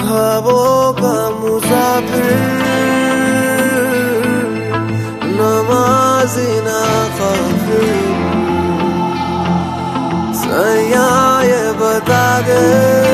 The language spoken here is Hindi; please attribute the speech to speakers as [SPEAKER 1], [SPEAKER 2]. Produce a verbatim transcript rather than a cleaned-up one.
[SPEAKER 1] ख्वाबों का मुसाफिर, नमाज़ी ना काफिर, सैया ये बता दे